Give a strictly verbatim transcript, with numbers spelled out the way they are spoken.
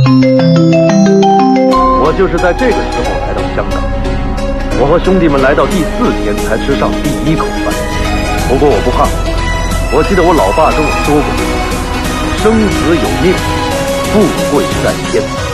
我就是在这个时候来到香港，我和兄弟们来到第四天才吃上第一口饭。不过我不怕，我记得我老爸跟我说过，生子有命，富贵在天。